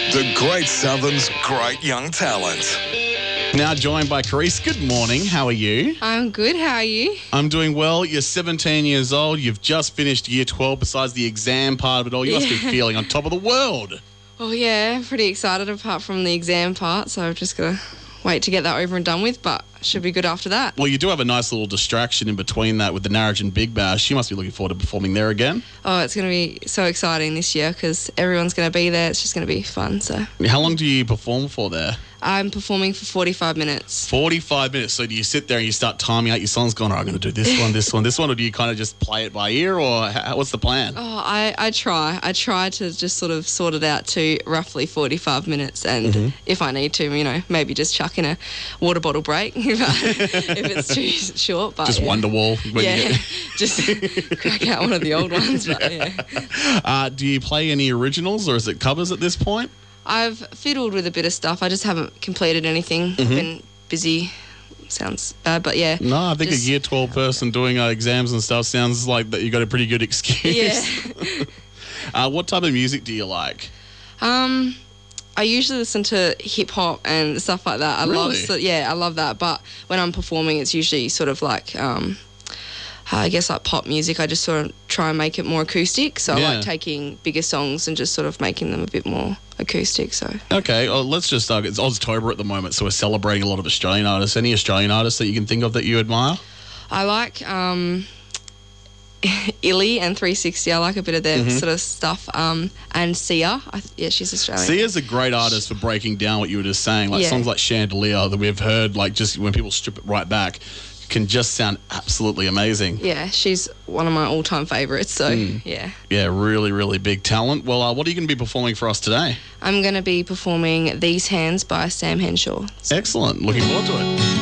The Great Southern's great young talent. Now joined by Carice. Good morning. How are you? I'm good. How are you? I'm doing well. You're 17 years old. You've just finished year 12. Besides the exam part of it all, you must be feeling on top of the world. Well, yeah, pretty excited apart from the exam part, so I've just got to wait to get that over and done with, but should be good after that. Well, you do have a nice little distraction in between that with the Narrogin Big Bash. You must be looking forward to performing there again. Oh, it's going to be so exciting this year because everyone's going to be there. It's just going to be fun. So, How long do you perform for there? I'm performing for 45 minutes. 45 minutes. So do you sit there and you start timing out your songs going, I'm going to do this one, this one, this one, or do you kind of just play it by ear, or what's the plan? Oh, I try. I try to just sort it out to roughly 45 minutes, and if I need to, maybe just chuck in a water bottle break if it's too short. But Just Wonderwall. Just crack out one of the old ones. But yeah. Do you play any originals, or is it covers at this point? I've fiddled with a bit of stuff. I just haven't completed anything. I've been busy. Sounds bad, but yeah. No, I think a year 12 person doing exams and stuff sounds like that you got a pretty good excuse. Yeah. What type of music do you like? I usually listen to hip hop and stuff like that. I love that. But when I'm performing, it's usually sort of like I guess like pop music. I just sort of try and make it more acoustic. So I like taking bigger songs and just sort of making them a bit more acoustic. So okay, well, let's just it's Oztober at the moment, so we're celebrating a lot of Australian artists. Any Australian artists that you can think of that you admire? I like Illy and 360. I like a bit of their sort of stuff. And Sia. She's Australian. Sia's a great artist for breaking down what you were just saying. Like songs like Chandelier that we've heard, like just when people strip it right back, can just sound absolutely amazing. Yeah, she's one of my all-time favourites, so yeah. Yeah, really, really big talent. Well, what are you going to be performing for us today? I'm going to be performing These Hands by Sam Henshaw. Excellent. Looking forward to it.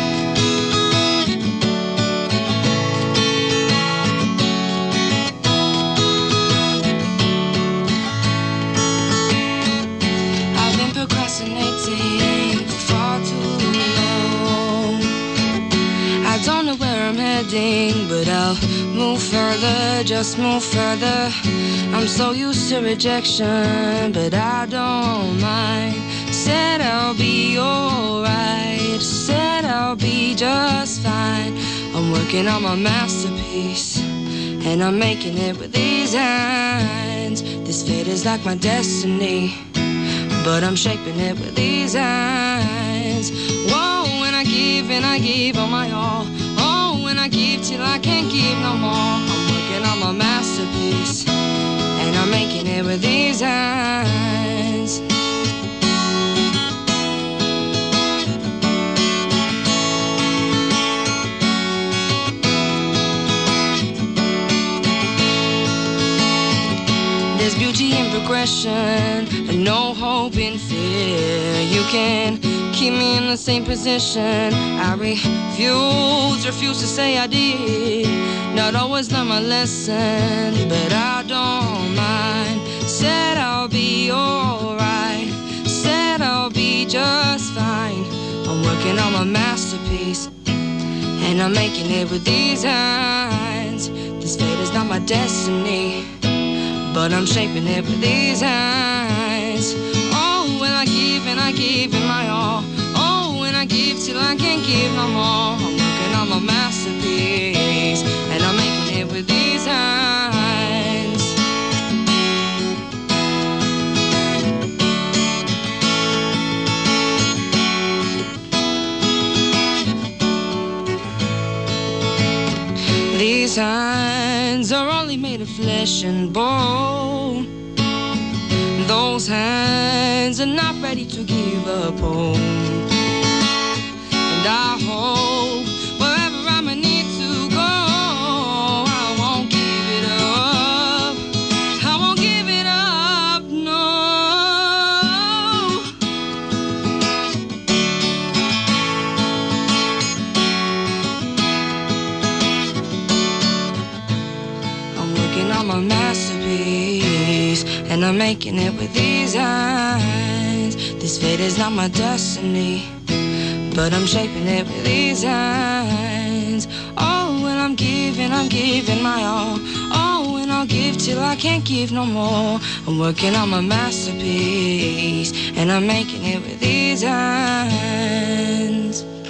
But I'll move further, just move further. I'm so used to rejection, but I don't mind. Said I'll be alright, said I'll be just fine. I'm working on my masterpiece, and I'm making it with these hands. This fate is like my destiny, but I'm shaping it with these hands. Whoa, and I give all my all. I give till I can't give no more. I'm working on my masterpiece, and I'm making it with these hands. There's beauty in progression and no hope in fear. You can keep me in the same position. I refuse to say I did. Not always learn my lesson, but I don't mind. Said I'll be alright, said I'll be just fine. I'm working on my masterpiece, and I'm making it with these hands. This fate is not my destiny, but I'm shaping it with these hands. Oh, when I give in my all. Oh, when I give till I can't give no more. I'm working on my masterpiece, and I'm making it with these hands. These hands are only made of flesh and bone. Those hands are not ready to give up hope. And I hope wherever I may need to go, I won't give it up. I won't give it up, no. I'm working on my masterpiece, and I'm making it with these eyes. This fate is not my destiny, but I'm shaping it with these hands. Oh, when I'm giving my all. Oh, when I'll give till I can't give no more. I'm working on my masterpiece, and I'm making it with these eyes.